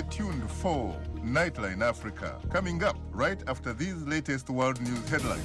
Stay tuned for Nightline Africa, coming up right after these latest world news headlines.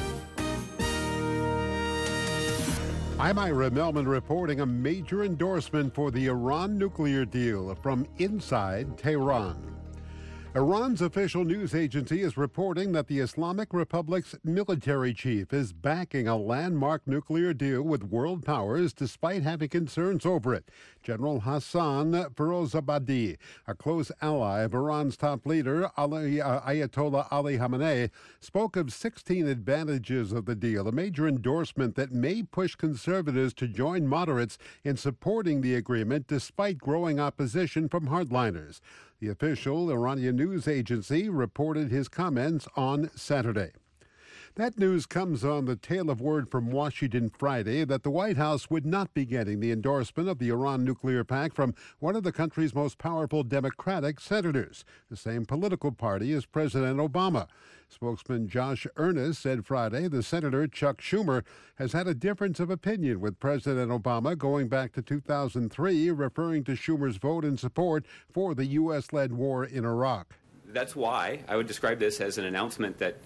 I'm Ira Melman reporting a major endorsement for the Iran nuclear deal from inside Tehran. Iran's official news agency is reporting that the Islamic Republic's military chief is backing a landmark nuclear deal with world powers despite having concerns over it. General Hassan Firozabadi, a close ally of Iran's top leader, Ayatollah Ali Khamenei, spoke of 16 advantages of the deal, a major endorsement that may push conservatives to join moderates in supporting the agreement despite growing opposition from hardliners. The official Iranian news agency reported his comments on Saturday. That news comes on the tail of word from Washington Friday that the White House would not be getting the endorsement of the Iran nuclear pact from one of the country's most powerful Democratic senators, the same political party as President Obama. Spokesman Josh Earnest said Friday the Senator Chuck Schumer has had a difference of opinion with President Obama going back to 2003, referring to Schumer's vote in support for the U.S.-led war in Iraq. That's why I would describe this as an announcement that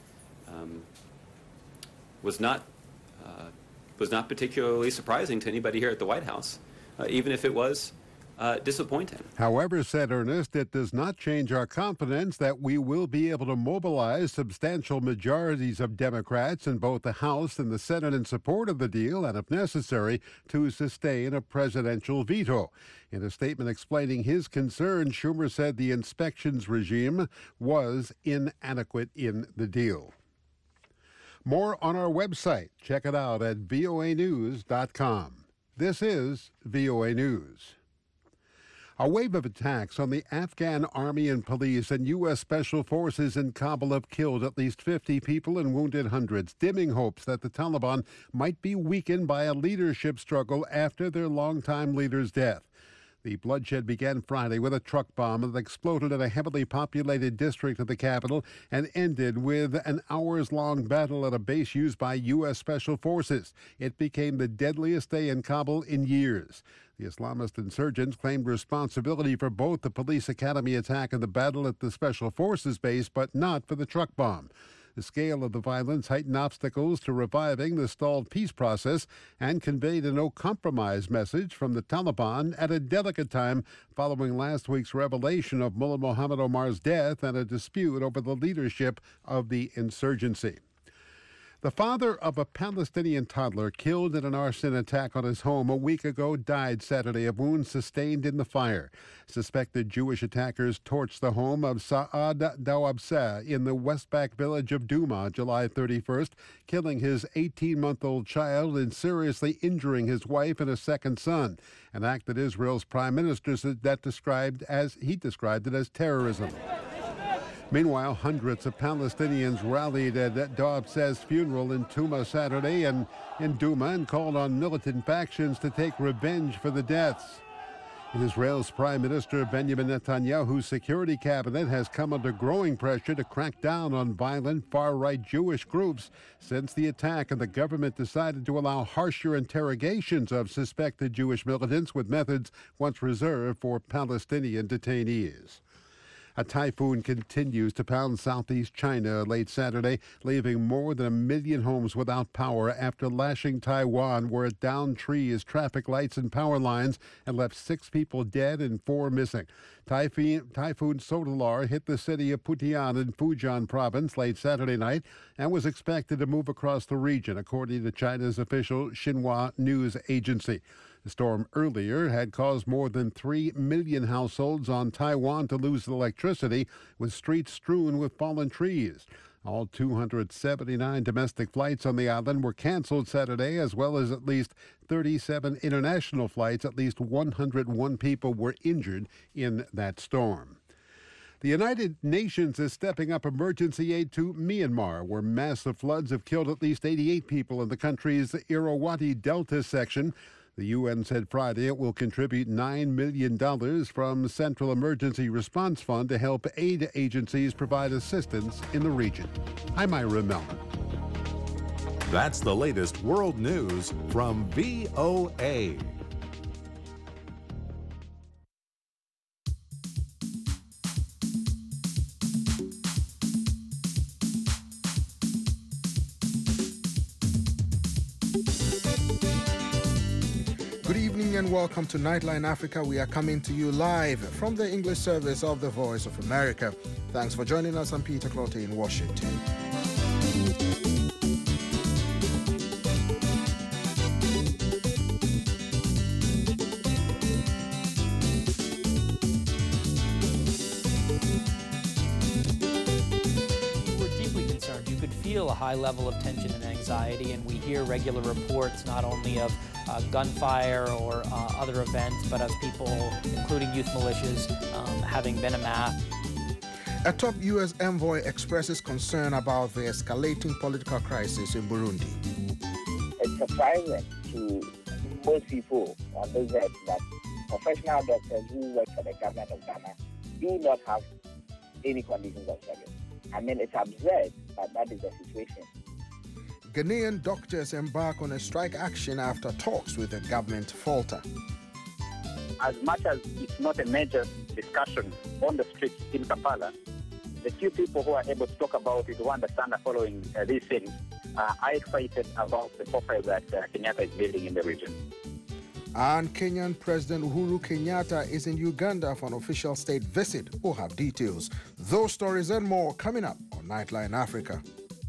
was not particularly surprising to anybody here at the White House, even if it was disappointing. However, said Earnest, it does not change our confidence that we will be able to mobilize substantial majorities of Democrats in both the House and the Senate in support of the deal and, if necessary, to sustain a presidential veto. In a statement explaining his concerns, Schumer said the inspections regime was inadequate in the deal. More on our website. Check it out at voanews.com. This is VOA News. A wave of attacks on the Afghan army and police and U.S. Special Forces in Kabul have killed at least 50 people and wounded hundreds, dimming hopes that the Taliban might be weakened by a leadership struggle after their longtime leader's death. The bloodshed began Friday with a truck bomb that exploded in a heavily populated district of the capital and ended with an hours-long battle at a base used by U.S. Special Forces. It became the deadliest day in Kabul in years. The Islamist insurgents claimed responsibility for both the police academy attack and the battle at the Special Forces base, but not for the truck bomb. The scale of the violence heightened obstacles to reviving the stalled peace process and conveyed a no-compromise message from the Taliban at a delicate time following last week's revelation of Mullah Muhammad Omar's death and a dispute over the leadership of the insurgency. The father of a Palestinian toddler killed in an arson attack on his home a week ago died Saturday of wounds sustained in the fire. Suspected Jewish attackers torched the home of Saad Dawabseh in the Westback village of Duma July 31st, killing his 18-month-old child and seriously injuring his wife and a second son, an act that Israel's prime minister described it as terrorism. Meanwhile, hundreds of Palestinians rallied at Dawabseh's funeral in Duma Saturday and in Duma and called on militant factions to take revenge for the deaths. Israel's Prime Minister Benjamin Netanyahu's security cabinet has come under growing pressure to crack down on violent far-right Jewish groups since the attack, and the government decided to allow harsher interrogations of suspected Jewish militants with methods once reserved for Palestinian detainees. A typhoon continues to pound southeast China late Saturday, leaving more than 1 million homes without power after lashing Taiwan, where it downed trees, traffic lights, and power lines and left 6 people dead and 4 missing. Typhoon Sotalar hit the city of Putian in Fujian province late Saturday night and was expected to move across the region, according to China's official Xinhua news agency. The storm earlier had caused more than 3 million households on Taiwan to lose electricity, with streets strewn with fallen trees. All 279 domestic flights on the island were canceled Saturday, as well as at least 37 international flights. At least 101 people were injured in that storm. The United Nations is stepping up emergency aid to Myanmar, where massive floods have killed at least 88 people in the country's Irrawaddy Delta section. The UN said Friday it will contribute $9 million from the Central Emergency Response Fund to help aid agencies provide assistance in the region. I'm Ira Melman. That's the latest world news from VOA. Good evening and welcome to Nightline Africa. We are coming to you live from the English service of the Voice of America. Thanks for joining us. I'm Peter Clotte in Washington. Feel a high level of tension and anxiety, and we hear regular reports not only of gunfire or other events, but of people, including youth militias, having been amassed. A top U.S. envoy expresses concern about the escalating political crisis in Burundi. It's surprising to most people on this earth that professional doctors who work for the government of Ghana do not have any conditions of service. I mean, it's absurd, but that is the situation. Ghanaian doctors embark on a strike action after talks with the government falter. As much as it's not a major discussion on the streets in Kampala, the few people who are able to talk about it, who understand are following these things, are excited about the profile that Kenyatta is building in the region. And Kenyan President Uhuru Kenyatta is in Uganda for an official state visit. We'll have details. Those stories and more coming up on Nightline Africa.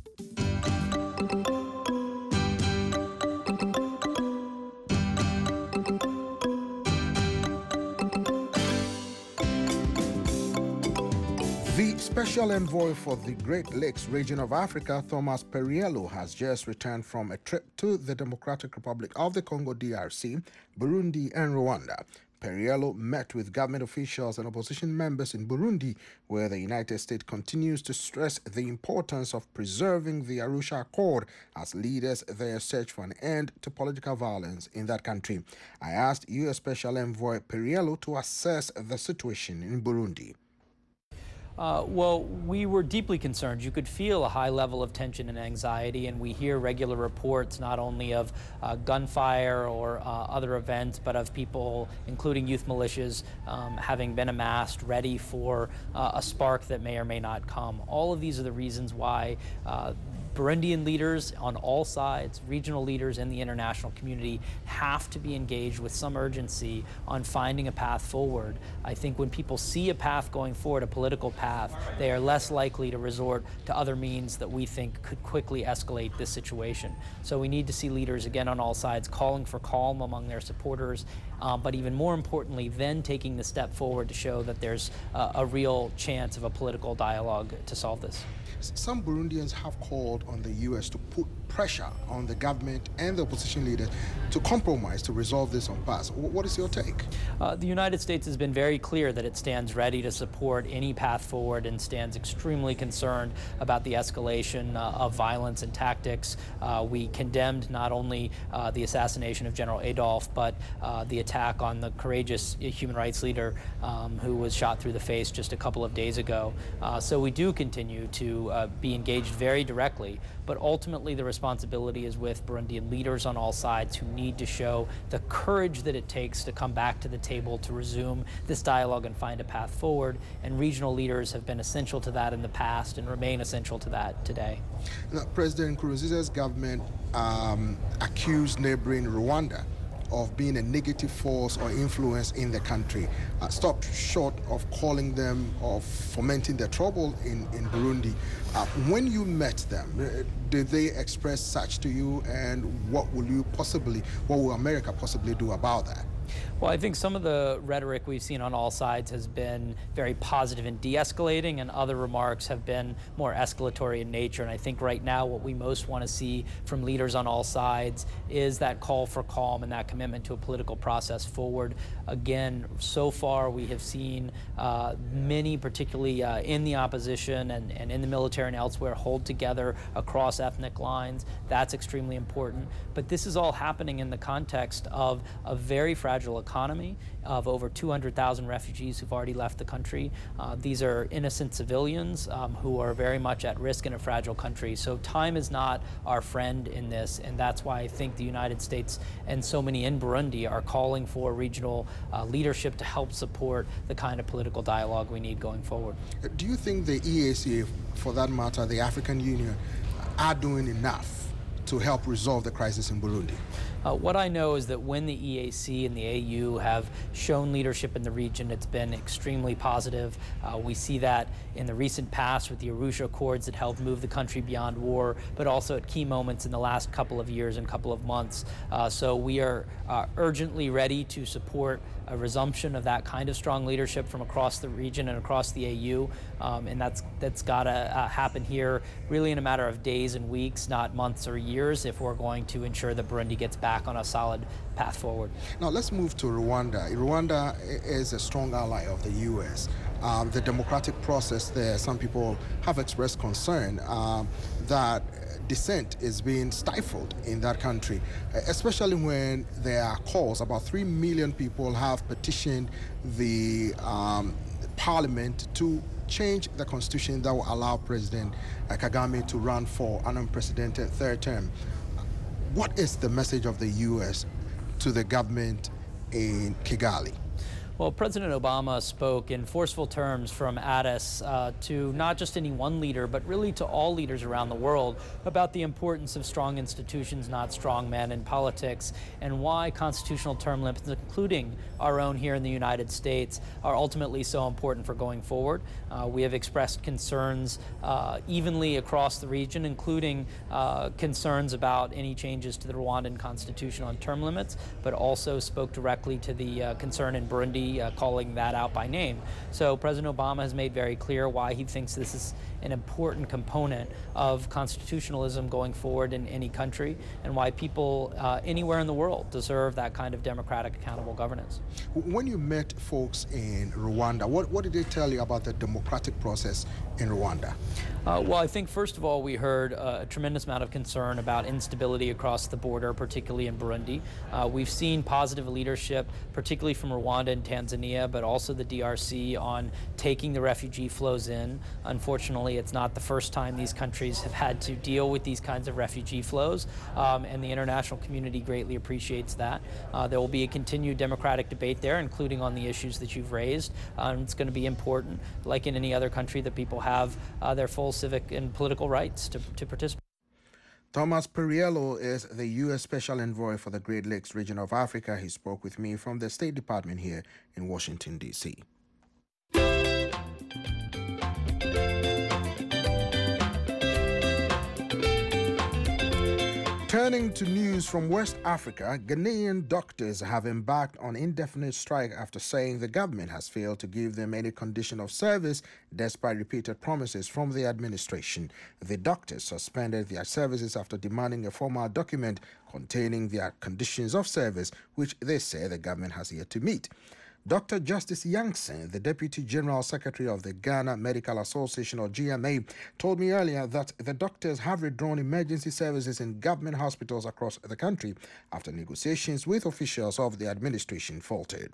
The Special Envoy for the Great Lakes region of Africa, Thomas Perriello, has just returned from a trip to the Democratic Republic of the Congo DRC, Burundi and Rwanda. Perriello met with government officials and opposition members in Burundi, where the United States continues to stress the importance of preserving the Arusha Accord as leaders there search for an end to political violence in that country. I asked U.S. Special Envoy Perriello to assess the situation in Burundi. Well, we were deeply concerned. You could feel a high level of tension and anxiety, and we hear regular reports not only of gunfire or other events, but of people, including youth militias, having been amassed, ready for a spark that may or may not come. All of these are the reasons why Burundian leaders on all sides, regional leaders in the international community, have to be engaged with some urgency on finding a path forward. I think when people see a path going forward, a political path, they are less likely to resort to other means that we think could quickly escalate this situation. So we need to see leaders, again, on all sides calling for calm among their supporters, but even more importantly, then taking the step forward to show that there's a real chance of a political dialogue to solve this. Some Burundians have called on the U.S. to put pressure on the government and the opposition leaders to compromise to resolve this impasse. What is your take? The United States has been very clear that it stands ready to support any path forward and stands extremely concerned about the escalation of violence and tactics. We condemned not only the assassination of General Adolf, but the attack on the courageous human rights leader who was shot through the face just a couple of days ago. So we do continue to be engaged very directly, but ultimately the responsibility is with Burundian leaders on all sides who need to show the courage that it takes to come back to the table to resume this dialogue and find a path forward, and regional leaders have been essential to that in the past and remain essential to that today. Now, President Nkurunziza's government accused neighboring Rwanda of being a negative force or influence in the country, stopped short of calling them or fomenting the trouble in Burundi. When you met them, did they express such to you, and what will America possibly do about that? Well, I think some of the rhetoric we've seen on all sides has been very positive and de-escalating, and other remarks have been more escalatory in nature. And I think right now what we most want to see from leaders on all sides is that call for calm and that commitment to a political process forward. Again, so far we have seen many, particularly in the opposition and in the military and elsewhere, hold together across ethnic lines. That's extremely important. But this is all happening in the context of a very fragile economy, of over 200,000 refugees who've already left the country. These are innocent civilians who are very much at risk in a fragile country. So time is not our friend in this, and that's why I think the United States and so many in Burundi are calling for regional leadership to help support the kind of political dialogue we need going forward. Do you think the EAC, for that matter, the African Union, are doing enough to help resolve the crisis in Burundi? What I know is that when the EAC and the AU have shown leadership in the region, it's been extremely positive. We see that in the recent past with the Arusha Accords that helped move the country beyond war, but also at key moments in the last couple of years and couple of months. So we are urgently ready to support a resumption of that kind of strong leadership from across the region and across the AU, and that's got to happen here really in a matter of days and weeks, not months or years, if we're going to ensure that Burundi gets back on a solid path forward. Now let's move to Rwanda. Rwanda is a strong ally of the U.S. The democratic process there, some people have expressed concern that dissent is being stifled in that country, especially when there are calls. About 3 million people have petitioned the parliament to change the constitution that will allow President Kagame to run for an unprecedented third term. What is the message of the U.S. to the government in Kigali? Well, President Obama spoke in forceful terms from Addis to not just any one leader, but really to all leaders around the world about the importance of strong institutions, not strong men in politics, and why constitutional term limits, including our own here in the United States, are ultimately so important for going forward. We have expressed concerns evenly across the region, including concerns about any changes to the Rwandan constitution on term limits, but also spoke directly to the concern in Burundi, calling that out by name. So President Obama has made very clear why he thinks this is an important component of constitutionalism going forward in any country, and why people anywhere in the world deserve that kind of democratic, accountable governance. When you met folks in Rwanda, what did they tell you about the democratic process in Rwanda? Well, I think first of all, we heard a tremendous amount of concern about instability across the border, particularly in Burundi. We've seen positive leadership, particularly from Rwanda and Tanzania, but also the DRC on taking the refugee flows in. Unfortunately, it's not the first time these countries have had to deal with these kinds of refugee flows, and the international community greatly appreciates that. There will be a continued democratic debate there, including on the issues that you've raised. It's going to be important, like in any other country, that people have their full civic and political rights to participate. Thomas Perriello is the U.S. Special Envoy for the Great Lakes region of Africa. He spoke with me from the State Department here in Washington, D.C. Turning to news from West Africa, Ghanaian doctors have embarked on indefinite strike after saying the government has failed to give them any condition of service despite repeated promises from the administration. The doctors suspended their services after demanding a formal document containing their conditions of service, which they say the government has yet to meet. Dr. Justice Yankson, the Deputy General Secretary of the Ghana Medical Association, or GMA, told me earlier that the doctors have withdrawn emergency services in government hospitals across the country after negotiations with officials of the administration faltered.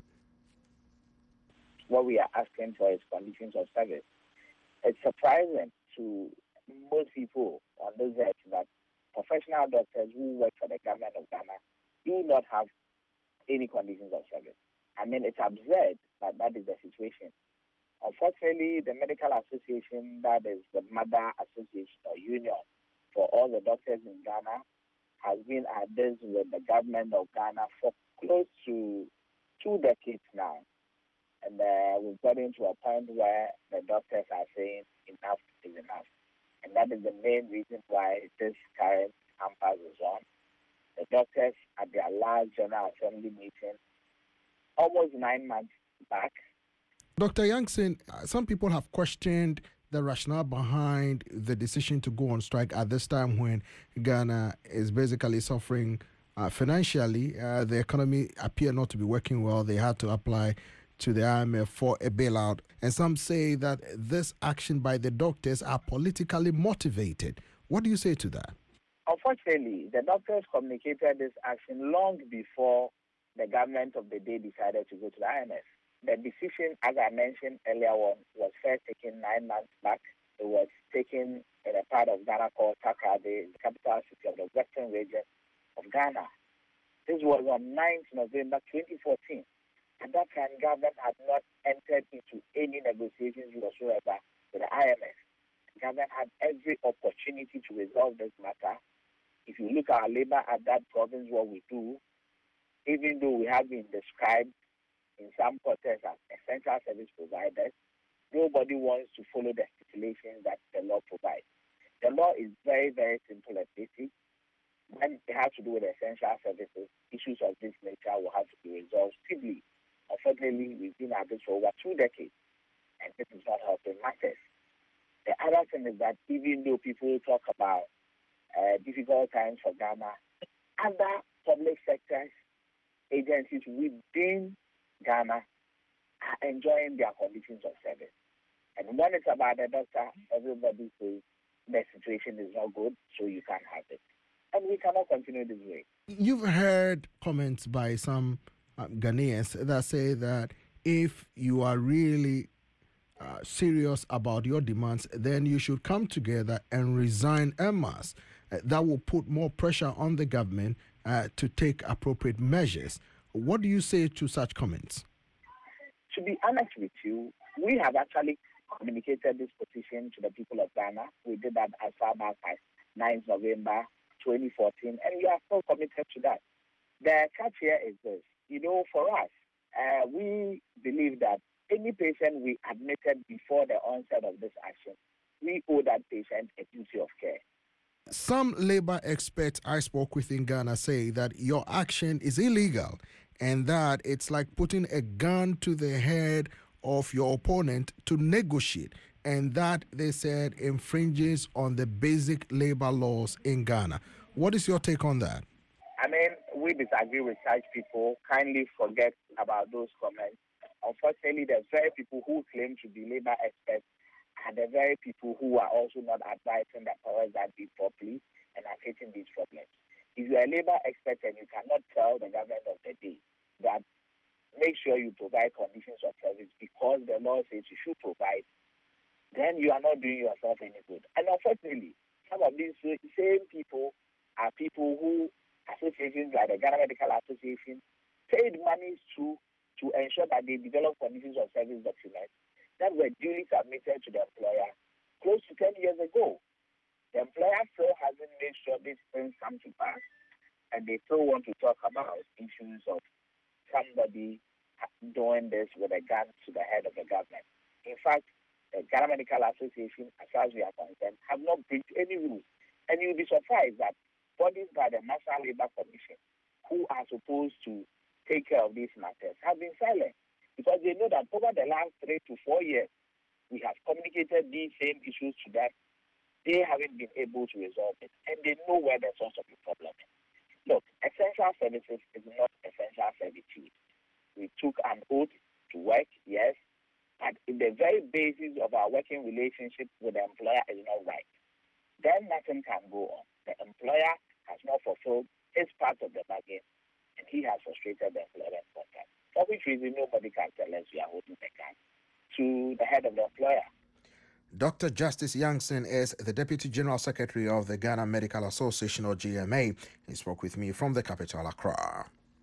What we are asking for is conditions of service. It's surprising to most people on this earth that professional doctors who work for the government of Ghana do not have any conditions of service. I mean, it's absurd, but that is the situation. Unfortunately, the Medical Association, that is the mother association or union for all the doctors in Ghana, has been at this with the government of Ghana for close to 2 decades now. And we've gotten to a point where the doctors are saying enough is enough. And that is the main reason why this current impasse is on. The doctors at their last General Assembly meeting almost 9 months back. Dr. Yankson, some people have questioned the rationale behind the decision to go on strike at this time when Ghana is basically suffering financially. The economy appeared not to be working well. They had to apply to the IMF for a bailout. And some say that this action by the doctors are politically motivated. What do you say to that? Unfortunately, the doctors communicated this action long before the government of the day decided to go to the IMF. The decision, as I mentioned earlier on, was first taken 9 months back. It was taken in a part of Ghana called Takoradi, the capital city of the western region of Ghana. This was on 9th November 2014. At that time, government had not entered into any negotiations whatsoever with the IMF. The government had every opportunity to resolve this matter, If you look at our labor at that province, what we do, even though we have been described in some quarters as essential service providers, nobody wants to follow the stipulations that the law provides. The law is very, very simple and basic. When it has to do with essential services, issues of this nature will have to be resolved civilly. Unfortunately, we've been at this for over 2 decades, and this is not helping matters. The other thing is that even though people talk about difficult times for Ghana, other public sectors, agencies within Ghana are enjoying their conditions of service. And when it's about the doctor, everybody says the situation is not good, so you can't have it. And we cannot continue this way. You've heard comments by some Ghanaians that say that if you are really serious about your demands, then you should come together and resign en masse. That will put more pressure on the government to take appropriate measures. What do you say to such comments? To be honest with you, we have actually communicated this position to the people of Ghana. We did that as far back as 9th November 2014, and we are still committed to that. The catch here is this. For us, we believe that any patient we admitted before the onset of this action, we owe that patient a duty of care. Some labor experts I spoke with in Ghana say that your action is illegal and that it's like putting a gun to the head of your opponent to negotiate, and that, they said, infringes on the basic labor laws in Ghana. What is your take on that? I mean, we disagree with such people. Kindly forget about those comments. Unfortunately, the very people who claim to be labor experts are the very people who are also not advising the powers that be properly and are facing these problems. If you are a labor expert and you cannot tell the government of the day that make sure you provide conditions of service because the law says you should provide, then you are not doing yourself any good. And unfortunately, some of these same people are people who associations like the Ghana Medical Association paid monies to ensure that they develop conditions of service documents that were duly submitted to the employer close to 10 years ago. The employer still hasn't made sure these things come to pass, and they still want to talk about issues of somebody doing this with a gun to the head of the government. In fact, the Ghana Medical Association, as far as we are concerned, have not breached any rules. And you'll be surprised that bodies by the National Labour Commission, who are supposed to take care of these matters, have been silent because they know that over the last 3 to 4 years, we have communicated these same issues to them. They haven't been able to resolve it, and they know where the source of the problem is. Look, essential services is not essential servitude. We took an oath to work, yes, but if the very basis of our working relationship with the employer is not right, then nothing can go on. The employer has not fulfilled his part of the bargain, and he has frustrated the employment contract. For which reason, nobody can tell us we are holding the gun to the head of the employer. Dr. Justice Youngson is the Deputy General Secretary of the Ghana Medical Association, or GMA. He spoke with me from the capital, Accra.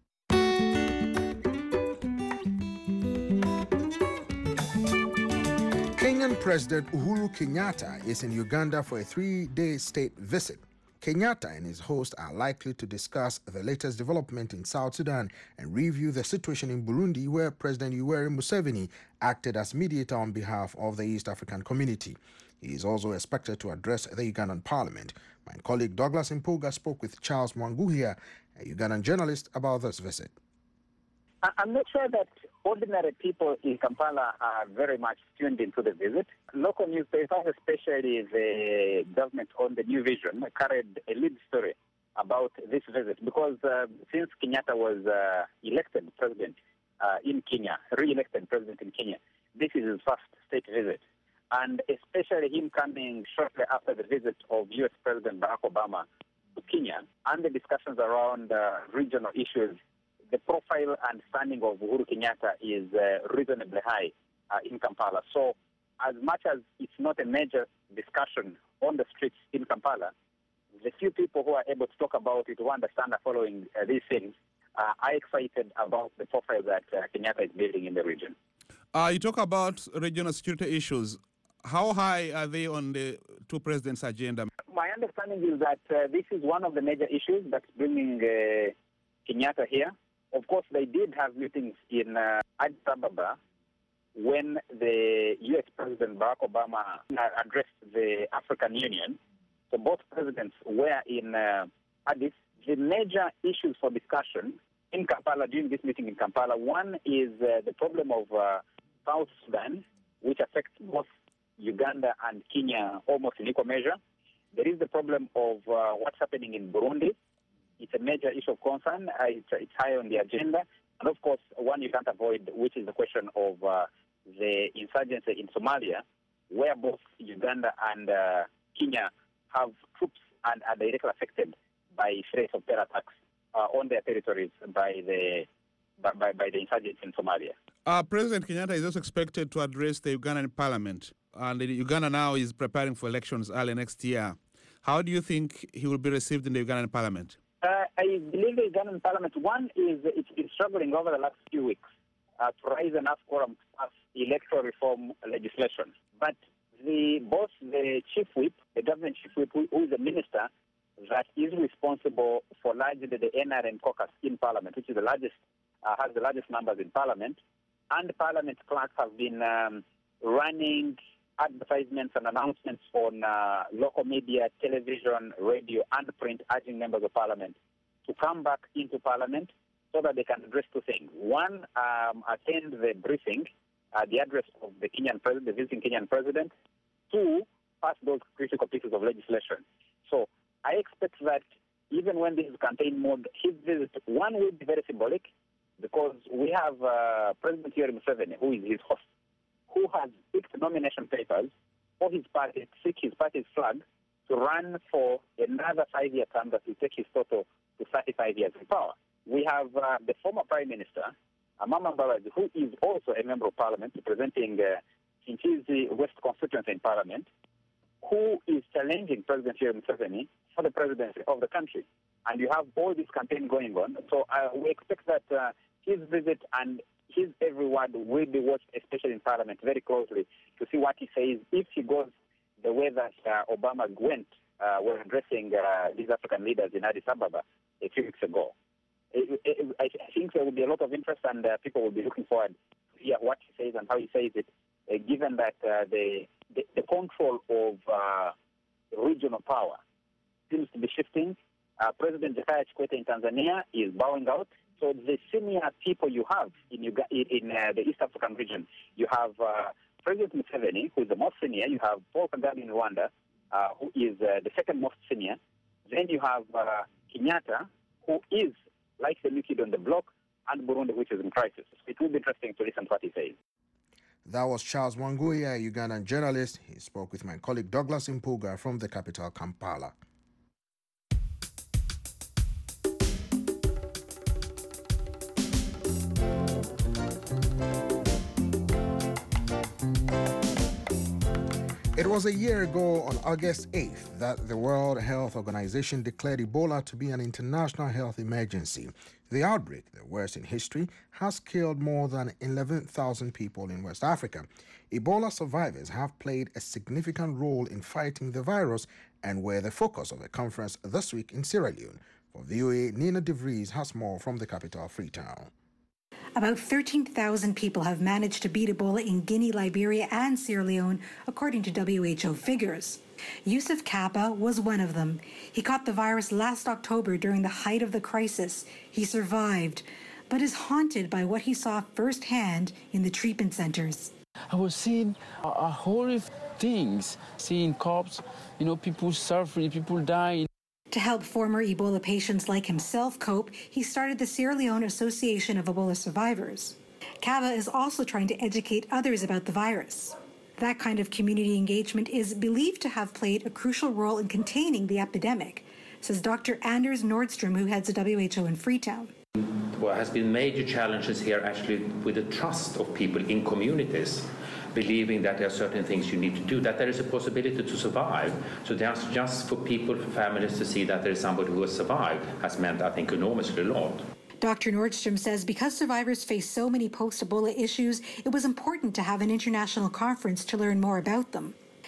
Kenyan President Uhuru Kenyatta is in Uganda for a 3-day state visit. Kenyatta and his host are likely to discuss the latest development in South Sudan and review the situation in Burundi, where President Yoweri Museveni acted as mediator on behalf of the East African community. He is also expected to address the Ugandan parliament. My colleague Douglas Impoga spoke with Charles Mwanguhia, a Ugandan journalist, about this visit. I'm not sure that ordinary people in Kampala are very much tuned into the visit. Local newspapers, especially the government-owned The New Vision, carried a lead story about this visit because since Kenyatta was elected president in Kenya, re-elected president in Kenya, this is his first state visit. And especially him coming shortly after the visit of U.S. President Barack Obama to Kenya and the discussions around regional issues, the profile and standing of Uhuru Kenyatta is reasonably high in Kampala. So as much as it's not a major discussion on the streets in Kampala, the few people who are able to talk about it, who understand are following these things, are excited about the profile that Kenyatta is building in the region. You talk about regional security issues. How high are they on the two presidents' agenda? my understanding is that this is one of the major issues that's bringing Kenyatta here. Of course, they did have meetings in Addis Ababa when the U.S. President Barack Obama addressed the African Union. So both presidents were in Addis. The major issues for discussion in Kampala, during this meeting in Kampala, one is the problem of South Sudan, which affects both Uganda and Kenya almost in equal measure. There is the problem of what's happening in Burundi. It's a major issue of concern. It's high on the agenda. And of course, one you can't avoid, which is the question of the insurgency in Somalia, where both Uganda and Kenya have troops and are directly affected by threats of terror attacks on their territories by the insurgents in Somalia. President Kenyatta is also expected to address the Ugandan parliament. And Uganda now is preparing for elections early next year. How do you think he will be received in the Ugandan parliament? I believe the Ugandan parliament, one is it's been struggling over the last few weeks to raise enough quorum to pass electoral reform legislation. But both the chief whip, the government chief whip, who is a minister that is responsible for largely the NRM caucus in parliament, which is the largest, has the largest numbers in parliament, and parliament clerks have been running advertisements and announcements on local media, television, radio, and print, urging members of parliament to come back into parliament so that they can address two things. One, attend the briefing, the address of the Kenyan president, the visiting Kenyan president. Two, pass those critical pieces of legislation. So I expect that even when this is campaign mode, his visit, one, will be very symbolic because we have President Yoweri Museveni, who is his host, who has picked nomination papers for his party, to seek his party's flag to run for another 5-year term that will take his total to 35 years in power. We have the former Prime Minister, Amama Mbabazi, who is also a member of Parliament representing Kinchizi West constituency in Parliament, who is challenging President Yoweri Museveni for the presidency of the country. And you have all this campaign going on. So we expect that his visit and his every word will be watched, especially in Parliament, very closely to see what he says. If he goes the way that Obama went when addressing these African leaders in Addis Ababa a few weeks ago, I think there will be a lot of interest and people will be looking forward to hear what he says and how he says it, given that the control of regional power seems to be shifting. President Jakaya Kikwete in Tanzania is bowing out. So the senior people you have in the East African region, you have President Museveni, who is the most senior. You have Paul Kagame in Rwanda, who is the second most senior. Then you have Kenyatta, who is like the new kid on the block, and Burundi, which is in crisis. It will be interesting to listen to what he says. That was Charles Wanguya, a Ugandan journalist. He spoke with my colleague Douglas Impuga from the capital, Kampala. It was a year ago on August 8th that the World Health Organization declared Ebola to be an international health emergency. The outbreak, the worst in history, has killed more than 11,000 people in West Africa. Ebola survivors have played a significant role in fighting the virus and were the focus of a conference this week in Sierra Leone. For VOA, Nina De Vries has more from the capital, Freetown. About 13,000 people have managed to beat Ebola in Guinea, Liberia, and Sierra Leone, according to WHO figures. Yusuf Kaba was one of them. He caught the virus last October during the height of the crisis. He survived, but is haunted by what he saw firsthand in the treatment centers. I was seeing horrible things, seeing cops, people suffering, people dying. To help former Ebola patients like himself cope, he started the Sierra Leone Association of Ebola Survivors. Kaba is also trying to educate others about the virus. That kind of community engagement is believed to have played a crucial role in containing the epidemic, says Dr. Anders Nordstrom, who heads the WHO in Freetown. There has been major challenges here actually with the trust of people in communities, believing that there are certain things you need to do, that there is a possibility to survive. So just for people, for families to see that there is somebody who has survived has meant, I think, enormously a lot. Dr. Nordstrom says because survivors face so many post-Ebola issues, it was important to have an international conference to learn more about them.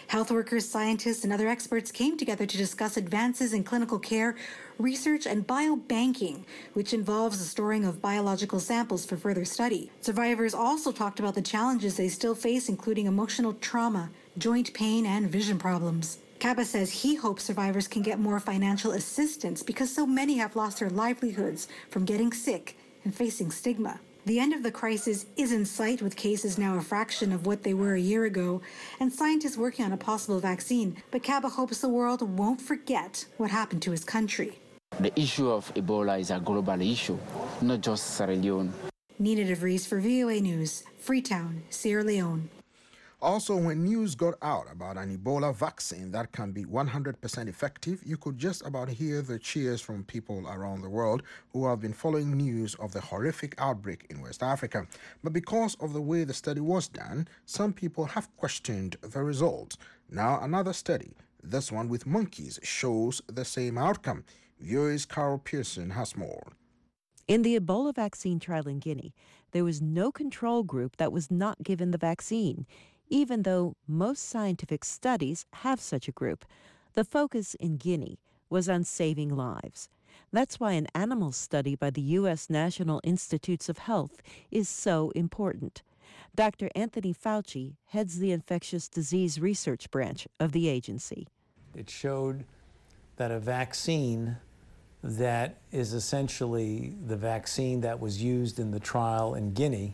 Health workers, scientists, and other experts came together to discuss advances in clinical care, research, and biobanking, which involves the storing of biological samples for further study. Survivors also talked about the challenges they still face, including emotional trauma, joint pain, and vision problems. Kaba says he hopes survivors can get more financial assistance because so many have lost their livelihoods from getting sick and facing stigma. The end of the crisis is in sight, with cases now a fraction of what they were a year ago, and scientists working on a possible vaccine. But Kaba hopes the world won't forget what happened to his country. The issue of Ebola is a global issue, not just Sierra Leone. Nina DeVries for VOA News, Freetown, Sierra Leone. Also, when news got out about an Ebola vaccine that can be 100% effective, you could just about hear the cheers from people around the world who have been following news of the horrific outbreak in West Africa. But because of the way the study was done, some people have questioned the results. Now, another study, this one with monkeys, shows the same outcome. VOA's Carol Pearson has more. In the Ebola vaccine trial in Guinea, there was no control group that was not given the vaccine, even though most scientific studies have such a group. The focus in Guinea was on saving lives. That's why an animal study by the U.S. National Institutes of Health is so important. Dr. Anthony Fauci heads the infectious disease research branch of the agency. It showed that a vaccine that is essentially the vaccine that was used in the trial in Guinea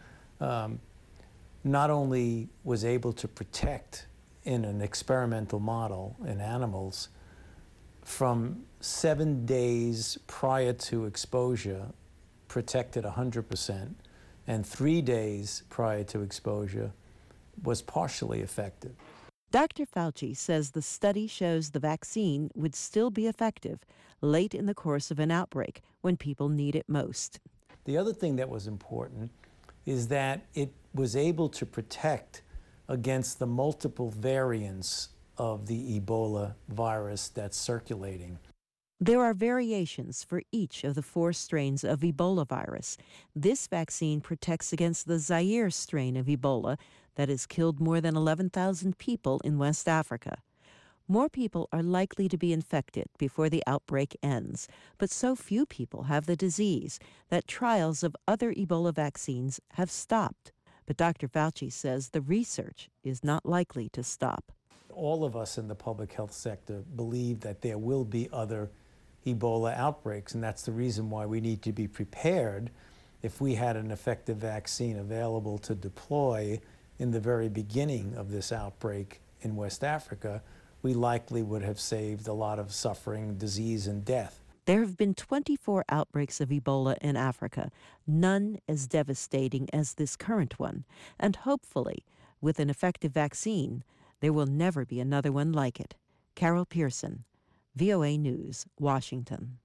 not only was able to protect in an experimental model in animals from 7 days prior to exposure, protected 100%, and 3 days prior to exposure was partially effective. Dr. Fauci says the study shows the vaccine would still be effective late in the course of an outbreak when people need it most. The other thing that was important is that it was able to protect against the multiple variants of the Ebola virus that's circulating. There are variations for each of the 4 strains of Ebola virus. This vaccine protects against the Zaire strain of Ebola that has killed more than 11,000 people in West Africa. More people are likely to be infected before the outbreak ends, but so few people have the disease that trials of other Ebola vaccines have stopped. But Dr. Fauci says the research is not likely to stop. All of us in the public health sector believe that there will be other Ebola outbreaks, and that's the reason why we need to be prepared. If we had an effective vaccine available to deploy in the very beginning of this outbreak in West Africa, we likely would have saved a lot of suffering, disease, and death. There have been 24 outbreaks of Ebola in Africa, none as devastating as this current one. And hopefully, with an effective vaccine, there will never be another one like it. Carol Pearson, VOA News, Washington.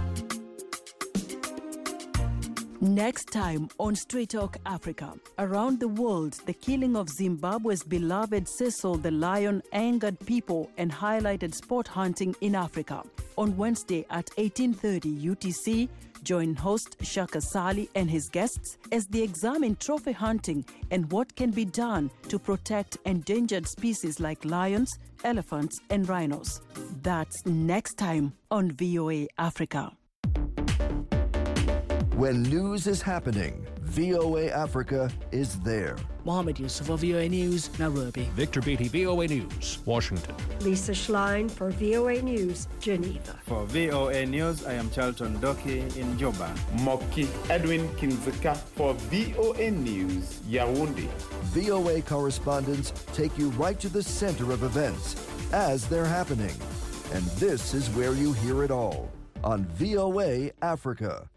Next time on Straight Talk Africa. Around the world, the killing of Zimbabwe's beloved Cecil the lion angered people and highlighted sport hunting in Africa. On Wednesday at 18:30 UTC, join host Shaka Sali and his guests as they examine trophy hunting and what can be done to protect endangered species like lions, elephants, and rhinos. That's next time on VOA Africa. When news is happening, VOA Africa is there. Mohammed Yusuf for VOA News, Nairobi. Victor Beatty, VOA News, Washington. Lisa Schlein for VOA News, Geneva. For VOA News, I am Charlton Doki in Juba. Moki Edwin Kinzika for VOA News, Yaoundé. VOA correspondents take you right to the center of events as they're happening. And this is where you hear it all on VOA Africa.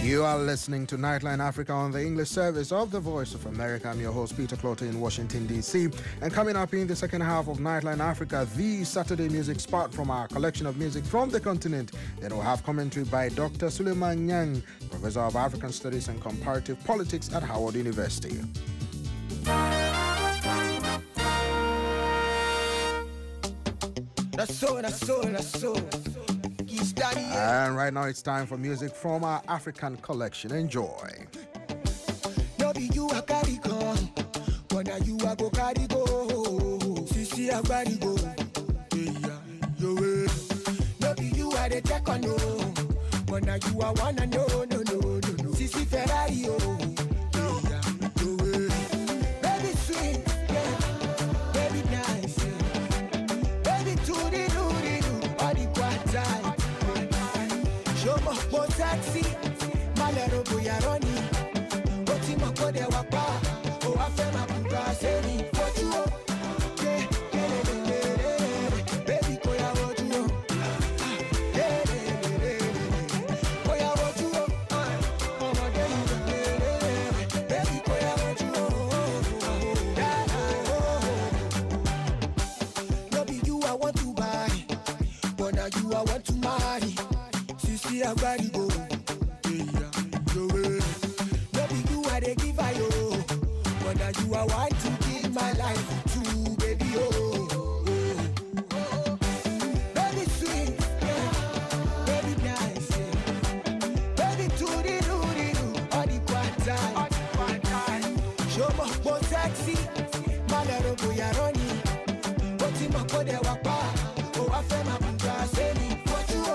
You are listening to Nightline Africa on the English service of the Voice of America. I'm your host, Peter Clotter in Washington, D.C. And coming up in the second half of Nightline Africa, the Saturday music spot from our collection of music from the continent. Then we'll have commentary by Dr. Suleiman Nyang, Professor of African Studies and Comparative Politics at Howard University. That's so. And right now it's time for music from our African collection. Enjoy. No be you a carry go, but now you a go carry go. Sisi a carry go. No be you a the check on no, but now you a wanna no. Sisi Ferrari baby sweet, yeah. Baby nice, yeah. Baby do all the quarter. Shomo mo taxi, malero boyaroni. Oti mako de wapa, o afe makuka seni. What you baby koya what you koya what you baby koya what you no be you I want to buy, but now you I want to marry. See a body go, no be you I dey give her yo, but now you I want to give my life to, baby baby sweet, yeah. Baby nice, yeah. Baby do all the quarter. Show mo sexy, malero boyaroni, oti mako de wapa, o afe mabuga seni. What you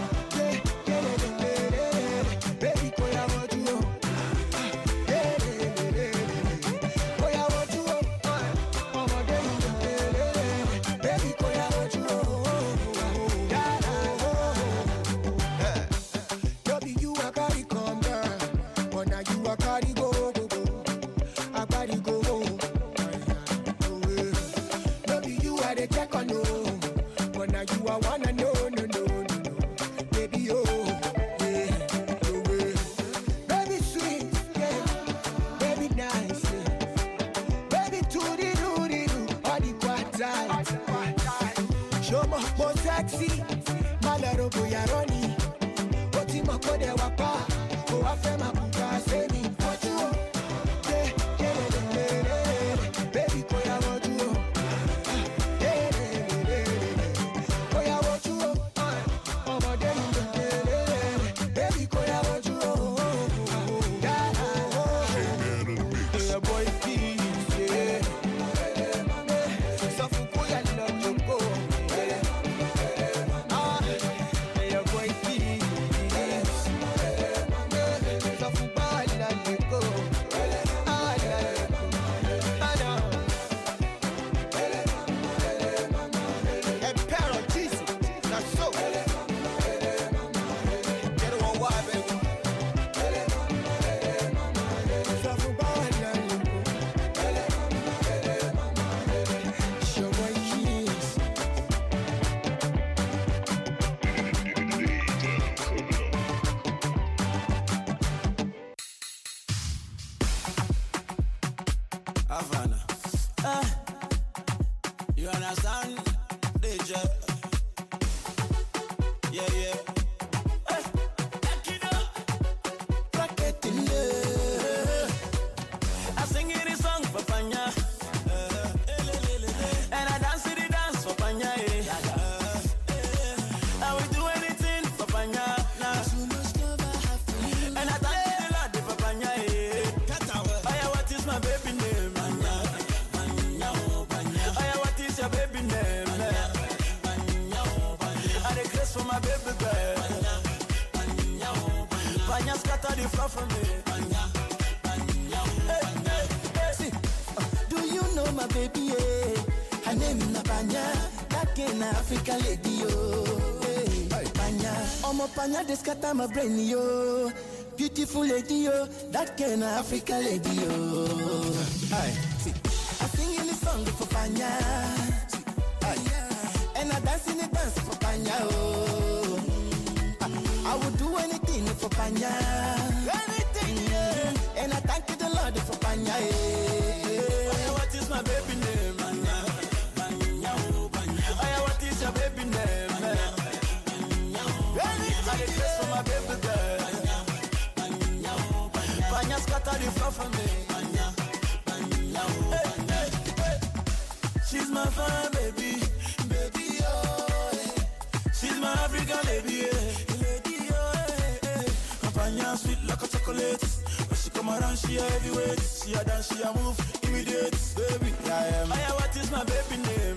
my brain, yo. Beautiful lady, yo. That kind of Africa lady, yo. I sing in the song for Panya. And I dance in the dance for Panya, oh. I would do anything for Panya. my baby name? What is your baby name? I request for my baby girl. Panya scatter the floor for me. She's my fine baby, baby, oh. She's my African lady, lady, oh. Panya sweet like a chocolate. When she come around, she a heavyweight. She a dance, she a move, immediate, baby. What is my baby name?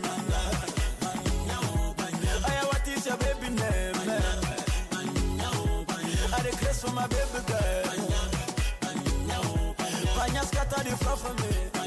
What is your baby name? I request for my baby girl. Panya scatter the floor for me.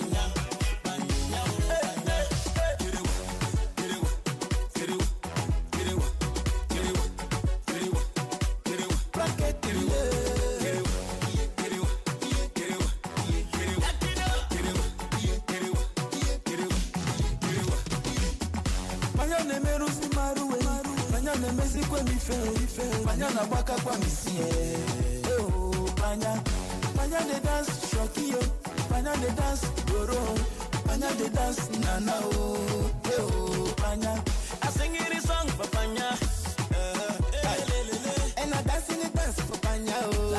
Panya baka kwa misie. Oh, Panya de dance shokio. Panya de dance doro. Panya de dance nana oh. Oh, Panya. I sing any song for Panya. And I dance in the dance for Panya oh.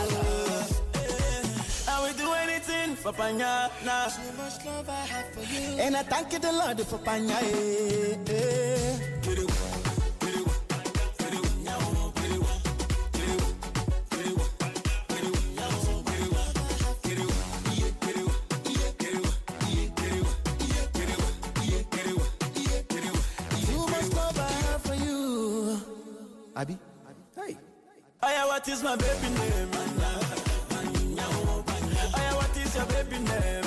I will do anything for Panya now. So much love I have for you. And I thank you the Lord for Panya. Abi? Hey. What is my baby name? What is your baby name?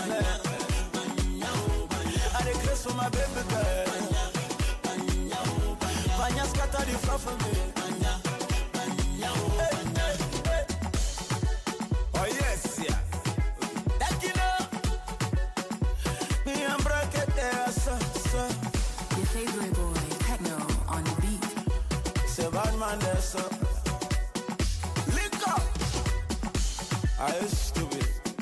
I request for my baby girl. Panya scatter the floor for me. Oh yes, yeah. That you know. Me and bracket there, so. Your favorite boy, Techno, on the beat. Bad man there, so lick up. I used to be.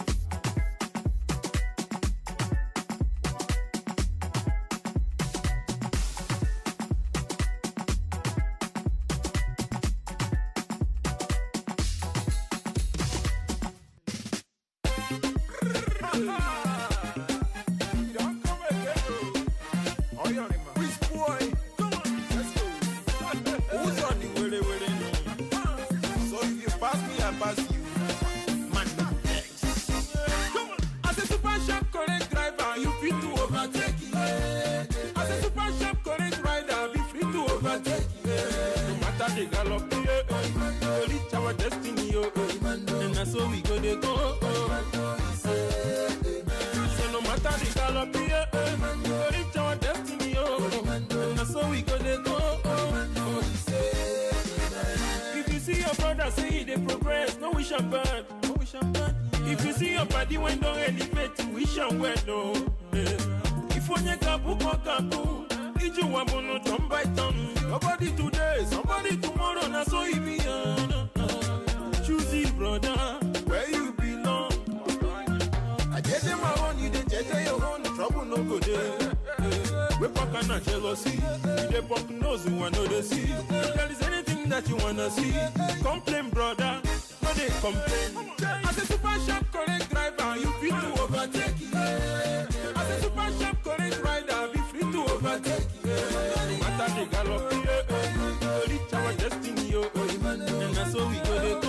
If you see your body when don't elevate, wish and well, no. If on your kabu, if you want to turn by turn, nobody today, somebody tomorrow, na so it be. Choose it, brother, where you belong. I get them my own, you did your own, trouble no go there. We pack on jealousy, we dey pop nose, we want to see. If there is anything that you wanna see, complain, brother. They complain. As a super sharp correct driver, you free to overtake. As a super sharp correct rider, be free to overtake. No matter the gallop, we reach our destiny, and that's how we go.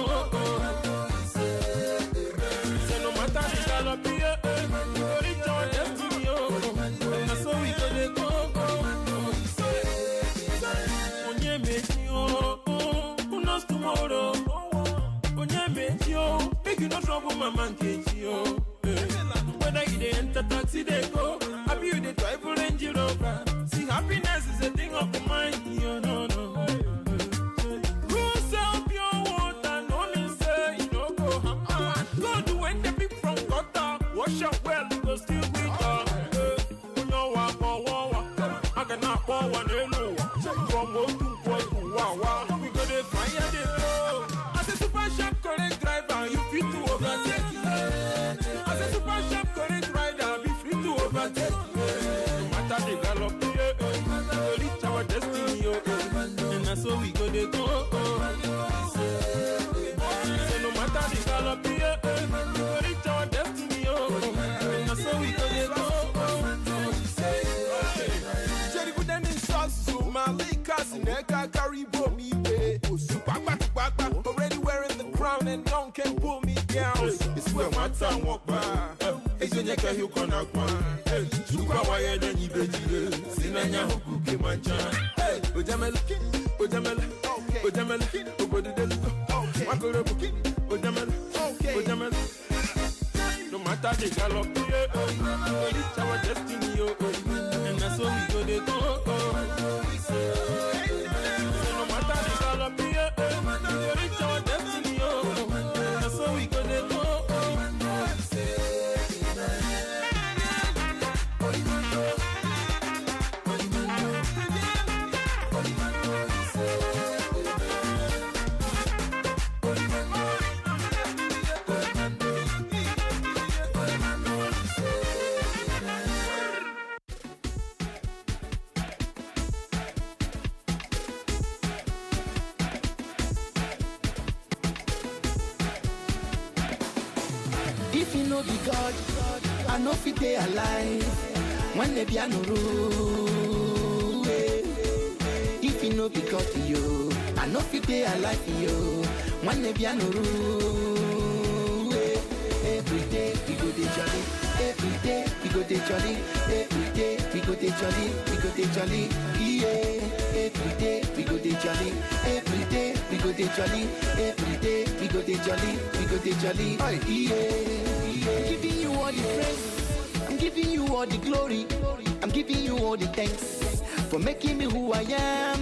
Say no matter the gallop, we reach our destiny, and that's how we go. Onye make you, who knows tomorrow? Make you no trouble, my man, yo. Whether you dey enter taxi, they go. Happy you dey drive a Range Rover. See, happiness is a thing of the mind, yo. No. Go sell pure water, no mean say you don't go. Go do when the people from gutter wash up well, go still be done. No one, I cannot go one hello. From one to wow. We go to fire the flow. As a super sharp correct driver, you fit to overtake. As a super sharp correct rider, be free to overtake. can't pull me down. It's where my time walk by. It's in your car, you gonna go. Super wire than you be. Sinanya who came my jam. Hey, Ojamela, Ojamela, Ojamela, Ojamela, Ojamela, Ojamela. No matter the gallop, we reach our destiny, and that's what we go to go. No matter the gallop, we reach our destiny, and that's what we go to go. If you know the God, I know if they alive. When they be no rule. If you know the God to you, I know if they alive to you. When they be no rule. Every day we go to jolly. Every day we go to jolly. Every day we go to jolly. We go to jolly. Yeah. Every day we go to jolly. Every day we go to jolly. Every day we go to jolly. We go to jolly. Yeah. I'm giving you all the praise. I'm giving you all the glory. I'm giving you all the thanks for making me who I am.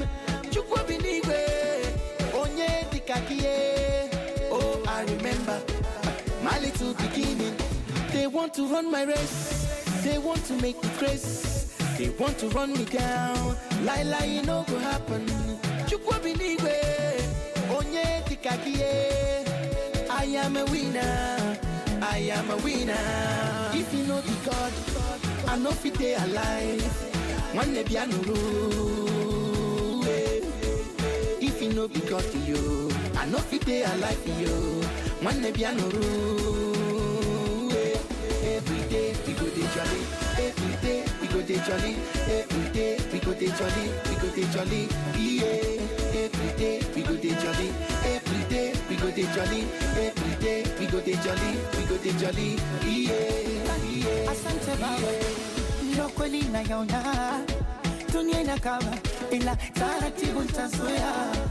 Oh, I remember my little beginning. They want to run my race. They want to make me crazy. They want to run me down. Lie, you know go happen. I am a winner. I am a winner. If you know the God, I know if they alive. One day be no rule. If you know the God to you, I know if they alive to you. One day be no rule. Every day we go to jolly. Every day we go to jolly. Every day we go to jolly. We go to jolly. Yeah. Every day we go to jolly. Every day we go to jolly. Every day we go to jolly. We go to jolly. Yeah. Asante baba, ndio kweli nayaona dunia inakaba, ila taratibu nitazoea.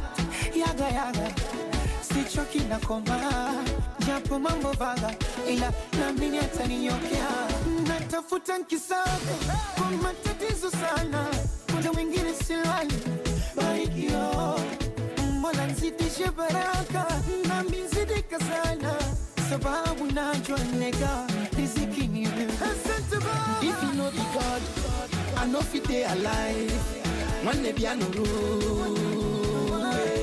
Yaga sichoki na koma, japo mambo vaga, ila naamini ataninyokea. Natafuta nkisaka kwa matatizo sana, muda mwingine silali barikio. Mola nzidishe baraka na mizidika sana, sababu najua nega riziki ni wewe. Asante baba. If you know the God, I know if they alive. One day be no rule.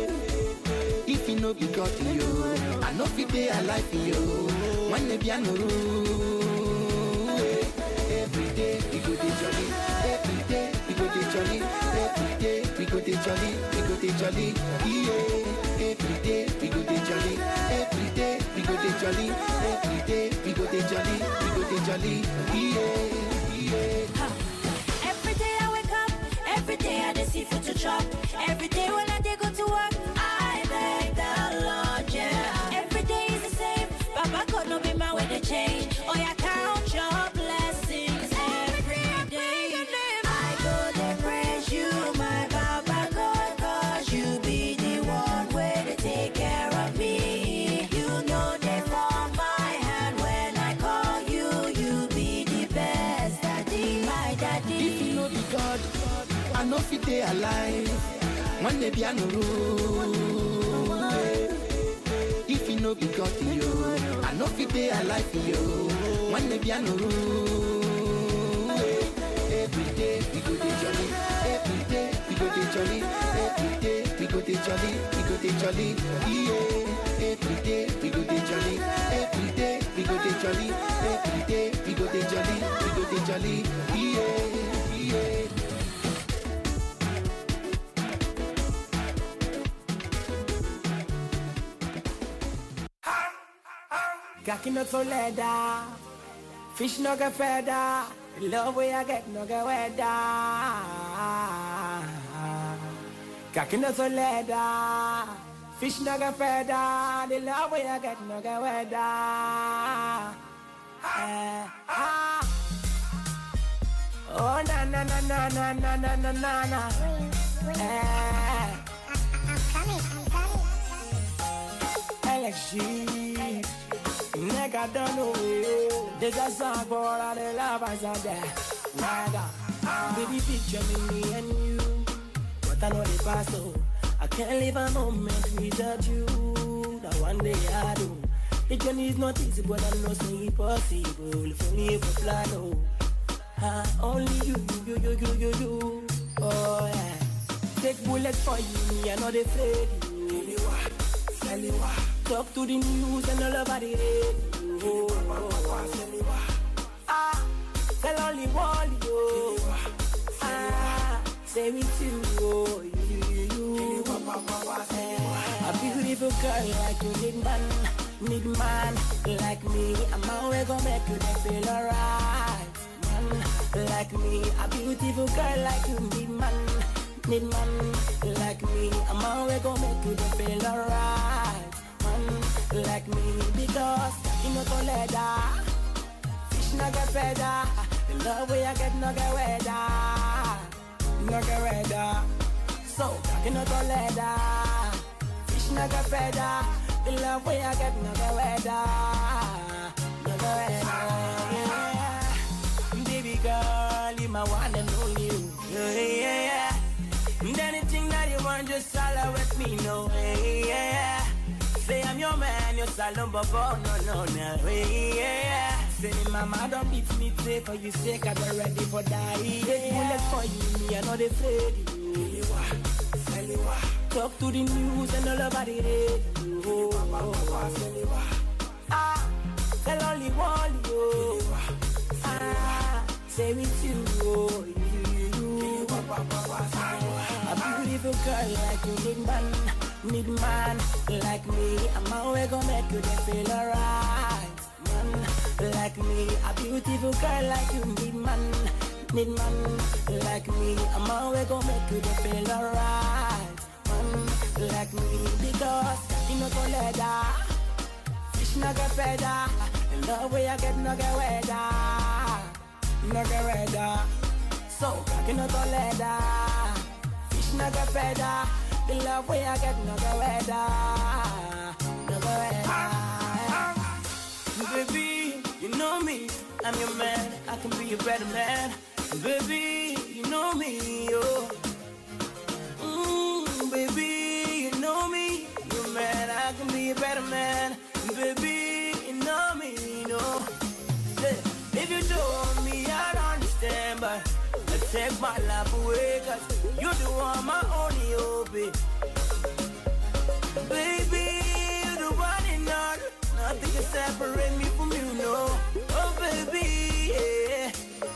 If you know the God to you, I know if they alive to you. One day be no rule. Every day we go to jolly. Every day we go to jolly. Every day we go to jolly. We go to jolly. Yeah. Every day we go to jolly. Every day we go to jolly. Every day we go to jolly. We go to jolly. Yeah. Every day I wake up, every day I just see food to chop. Every day when I go to work, I thank the Lord, yeah. Every day is the same, Papa God no be my way to change. Oh, yeah, count your blessings every day. I go to praise you, my Papa God, 'cause you be the one way to take care of me. You know they form my hand when I call you. You be the best daddy, my daddy. If you know the God, I know if they alive. One day be no rule. If you know the God to you, I know if they alive to you. One day be no rule. Every day we go to jolly. Every day we go to jolly. Every day we go to jolly. We go to jolly. Yeah. Every day we go to jolly. Every day we go to jolly. Every day we go to jolly. We go to jolly. Yeah. Gaki no toleda, fish no get feda, love way I get no get weda. Gaki no toleda, Fish no get further, the love way I get no get weather. Oh na na na na na na na na na na. LXG, nigga don't know you. There's a song for all the lovers out there. Nigga, baby picture me and you, but I know the past so I can't live a moment without you. That one day I do. The journey is not easy, but I know it's possible. If only if I plan, oh. Only you. Oh yeah. Take bullets for you, me I know they afraid you. Talk to the news and all about the radio. Tell only one you. Say with you. A beautiful girl like you need man like me. I'm always gonna make you feel alright. Man like me, a beautiful girl like you need man like me. I'm always gonna make you feel alright. Man like me, because you know to leather, fish no get feather. The love way I get no get weather. So you know to leather, fish no get feather. The love way I get no get weather. Yeah. Baby girl, you my one and only. Yeah. And anything that you want, just holler with me, no. Yeah. Say I'm your man, you're salon, but no. Yeah. Say mama, don't beat me, say for you sake, I'm ready for die. Take bullets for you, me, I know they afraid you. Talk to the news and all about the radio. Tell only one you. Say with you. A beautiful girl like you need man like me. I'm always gonna make you feel alright. Man like me, a beautiful girl like you need man like me. I'm always gonna make you feel alright. Man like me, because you know to leather, fish no get feather. And the way I get no get weather. So you know to leather, fish no get feather. The love way I get no get weather. Baby, you know me, I'm your man. I can be a better man. Baby, you know me, oh. Baby, you know me, you man. I can be a better man. Baby, you know me, no. If you told me, I don't understand, but I take my life away, 'cause you're the one, my only hope. Baby, you're the one and all. Nothing can separate me from you, no. Oh, baby, yeah.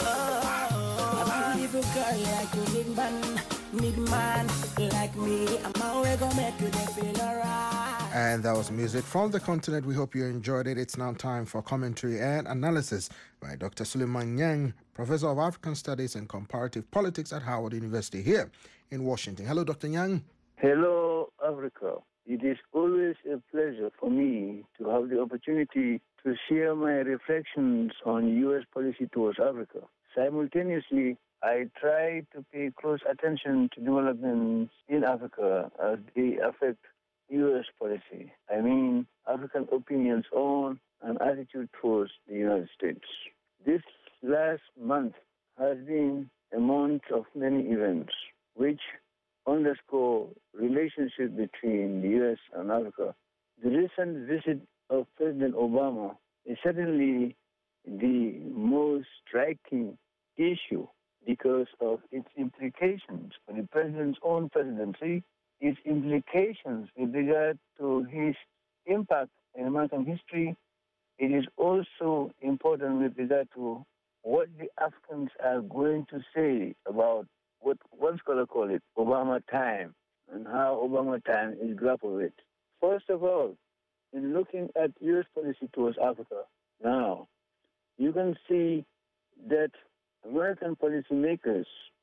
A beautiful girl like you need man like me. I'm always gonna make you feel alright. And that was music from the continent. We hope you enjoyed it. It's now time for commentary and analysis by Dr. Suleiman Nyang, Professor of African Studies and Comparative Politics at Howard University here in Washington. Hello, Dr. Nyang. Hello, Africa. It is always a pleasure for me to have the opportunity to share my reflections on U.S. policy towards Africa. Simultaneously, I try to pay close attention to developments in Africa as they affect U.S. policy. I mean, African opinions on and attitude towards the United States. This last month has been a month of many events, which underscore relationship between the U.S. and Africa. The recent visit of President Obama is certainly the most striking issue because of its implications for the president's own presidency, its implications with regard to his impact in American history. It is also important with regard to what the Africans are going to say about what one scholar call it Obama time, and how Obama time is grappled with. First of all, in looking at U.S. policy towards Africa now, you can see that American policymakers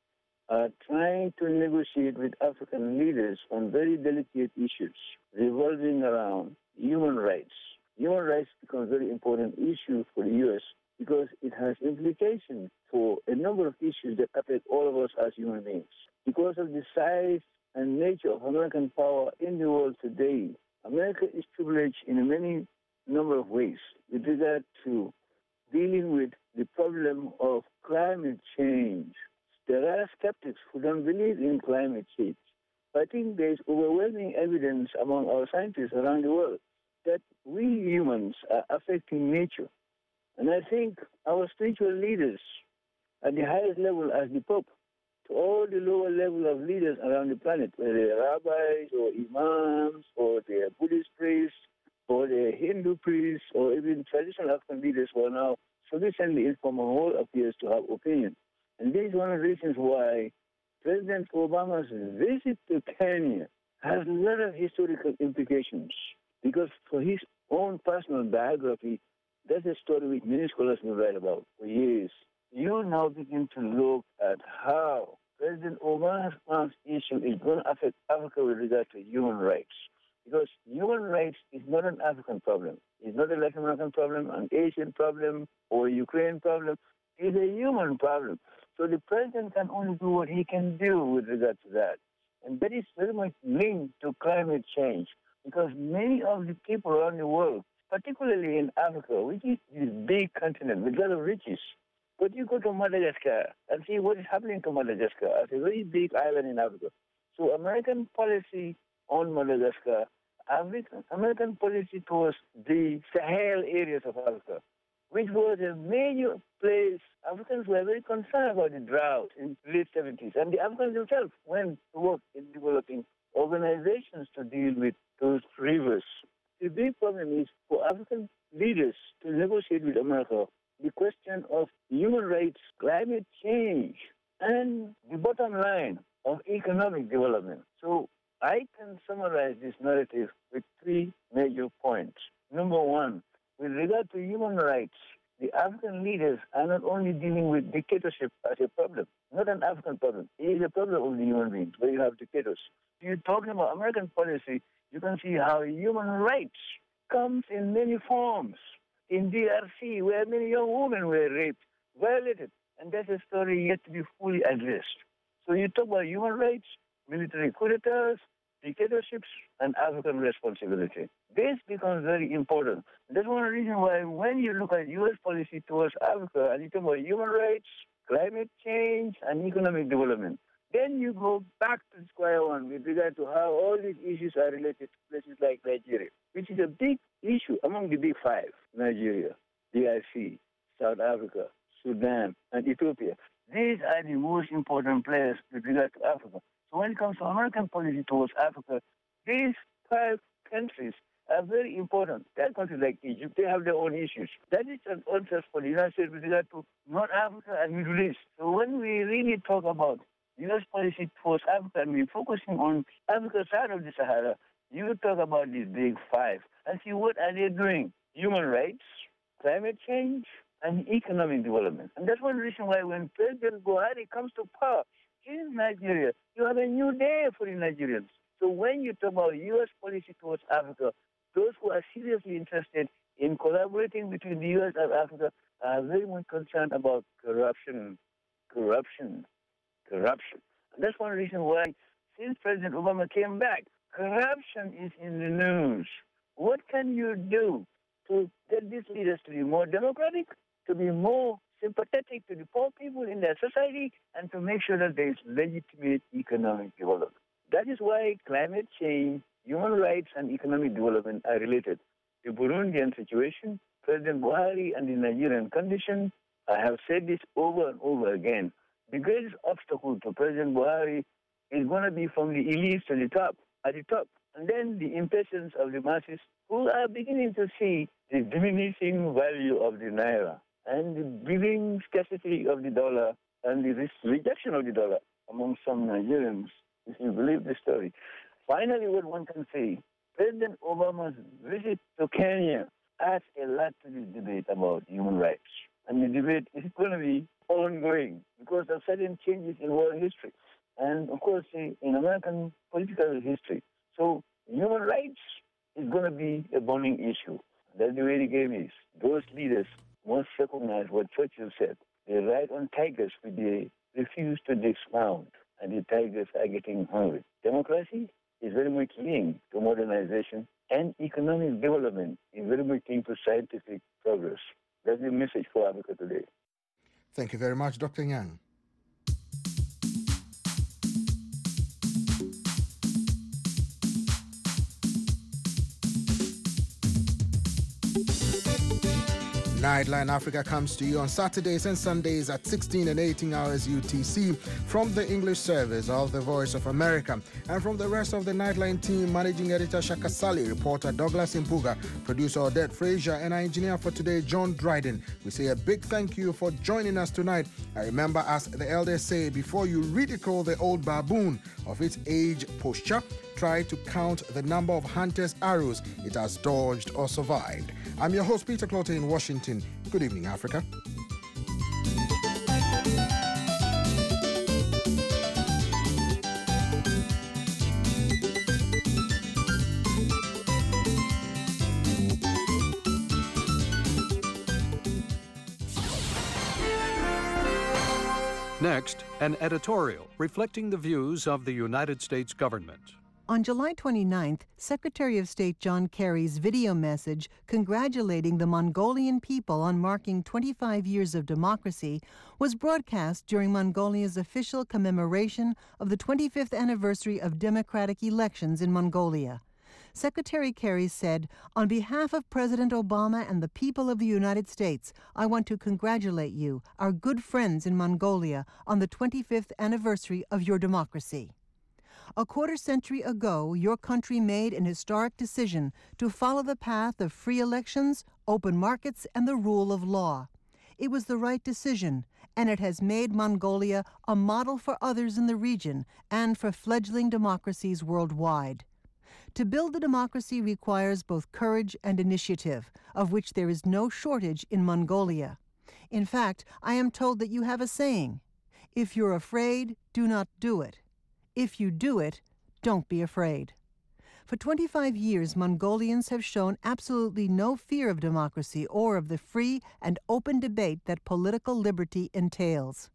are trying to negotiate with African leaders on very delicate issues revolving around human rights. Human rights becomes a very important issue for the U.S. because it has implications for a number of issues that affect all of us as human beings. Because of the size and nature of American power in the world today, America is privileged in a many number of ways with regard to dealing with the problem of climate change. There are skeptics who don't believe in climate change. I think there's overwhelming evidence among our scientists around the world that we humans are affecting nature. And I think our spiritual leaders at the highest level as the Pope, to all the lower level of leaders around the planet, whether they're rabbis or imams or they're Buddhist priests or they're Hindu priests or even traditional African leaders who are now sufficiently informed and all appears to have opinion. And this is one of the reasons why President Obama's visit to Kenya has a lot of historical implications. Because for his own personal biography, that's a story which many scholars will write about for years. You now begin to look at how President Obama's issue is going to affect Africa with regard to human rights. Because human rights is not an African problem. It's not a Latin American problem, an Asian problem, or a Ukraine problem. It's a human problem. So the president can only do what he can do with regard to that. And that is very much linked to climate change. Because many of the people around the world, particularly in Africa, which is this big continent with a lot of riches, but you go to Madagascar and see what is happening to Madagascar as a very big island in Africa. So American policy on Madagascar, American policy towards the Sahel areas of Africa, which was a major place. Africans were very concerned about the drought in the late 70s. And the Africans themselves went to work in developing organizations to deal with those rivers. The big problem is for African leaders to negotiate with America the question of human rights, climate change, and the bottom line of economic development. So I can summarize this narrative with three major points. Number one, with regard to human rights, the African leaders are not only dealing with dictatorship as a problem, not an African problem. It is a problem of the human beings, where you have dictators. If you're talking about American policy, you can see how human rights comes in many forms. In DRC, where many young women were raped, violated, and that's a story yet to be fully addressed. So you talk about human rights, military coup d'etats, dictatorships, and African responsibility. This becomes very important. That's one reason why when you look at U.S. policy towards Africa and you talk about human rights, climate change, and economic development, then you go back to square one with regard to how all these issues are related to places like Nigeria, which is a big issue among the big five: Nigeria, DRC, South Africa, Sudan, and Ethiopia. These are the most important players with regard to Africa. So when it comes to American policy towards Africa, these five countries are very important. There are countries like Egypt, they have their own issues. That is an answer for the United States with regard to North Africa and Middle East. So when we really talk about U.S. policy towards Africa and we're focusing on Africa side of the Sahara, you talk about these big five and see what are they doing. Human rights, climate change, and economic development. And that's one reason why when President Buhari comes to power in Nigeria, you have a new day for the Nigerians. So when you talk about U.S. policy towards Africa, those who are seriously interested in collaborating between the U.S. and Africa are very much concerned about corruption. And that's one reason why, since President Obama came back, corruption is in the news. What can you do to get these leaders to be more democratic, to be more sympathetic to the poor people in their society, and to make sure that there is legitimate economic development? That is why climate change, human rights, and economic development are related. The Burundian situation, President Buhari, and the Nigerian condition, I have said this over and over again. The greatest obstacle to President Buhari is going to be from the elites to the top, at the top. And then the impatience of the masses who are beginning to see the diminishing value of the naira and the growing scarcity of the dollar and the rejection of the dollar among some Nigerians, if you believe the story. Finally, what one can say, President Obama's visit to Kenya adds a lot to this debate about human rights. And the debate is going to be ongoing because because of certain changes in world history and, of course, in American political history. So human rights is going to be a burning issue. That's the way the game is. Those leaders must recognize what Churchill said. They ride on tigers, but they refuse to dismount, and the tigers are getting hungry. Democracy is very much linked to modernization, and economic development is very much linked to scientific progress. That's the message for Africa today. Thank you very much, Dr. Nyang. Nightline Africa comes to you on Saturdays and Sundays at 16 and 18 hours UTC from the English service of the Voice of America. And from the rest of the Nightline team, Managing Editor Shaka Sally, reporter Douglas Impuga, producer Odette Frazier, and our engineer for today, John Dryden. We say a big thank you for joining us tonight. I remember, as the elders say, before you ridicule the old baboon of its age posture, try to count the number of hunters' arrows it has dodged or survived. I'm your host, Peter Clotte in Washington. Good evening, Africa. Next, an editorial reflecting the views of the United States government. On July 29th, Secretary of State John Kerry's video message congratulating the Mongolian people on marking 25 years of democracy was broadcast during Mongolia's official commemoration of the 25th anniversary of democratic elections in Mongolia. Secretary Kerry said, "On behalf of President Obama and the people of the United States, I want to congratulate you, our good friends in Mongolia, on the 25th anniversary of your democracy." A quarter-century ago, your country made an historic decision to follow the path of free elections, open markets, and the rule of law. It was the right decision, and it has made Mongolia a model for others in the region and for fledgling democracies worldwide. To build a democracy requires both courage and initiative, of which there is no shortage in Mongolia. In fact, I am told that you have a saying, "If you're afraid, do not do it. If you do it, don't be afraid." For 25 years, Mongolians have shown absolutely no fear of democracy or of the free and open debate that political liberty entails.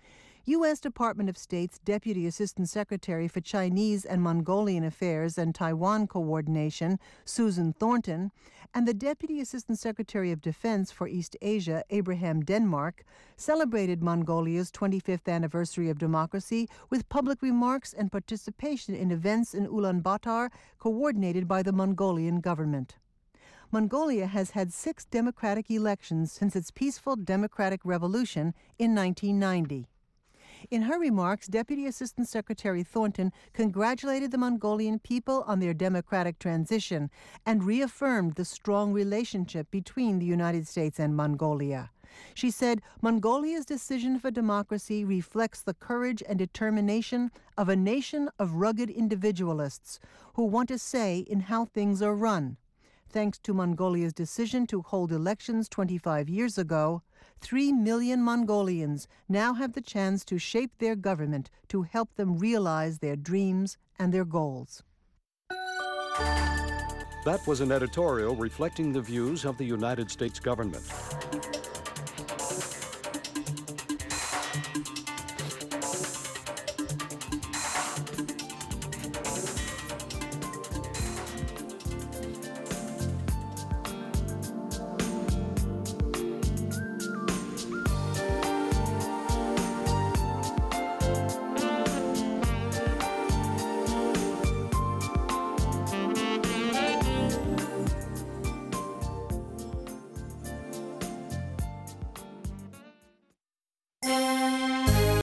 U.S. Department of State's Deputy Assistant Secretary for Chinese and Mongolian Affairs and Taiwan Coordination, Susan Thornton, and the Deputy Assistant Secretary of Defense for East Asia, Abraham Denmark, celebrated Mongolia's 25th anniversary of democracy with public remarks and participation in events in Ulaanbaatar coordinated by the Mongolian government. Mongolia has had 6 democratic elections since its peaceful democratic revolution in 1990. In her remarks, Deputy Assistant Secretary Thornton congratulated the Mongolian people on their democratic transition and reaffirmed the strong relationship between the United States and Mongolia. She said, "Mongolia's decision for democracy reflects the courage and determination of a nation of rugged individualists who want a say in how things are run. Thanks to Mongolia's decision to hold elections 25 years ago, 3 million Mongolians now have the chance to shape their government to help them realize their dreams and their goals." That was an editorial reflecting the views of the United States government.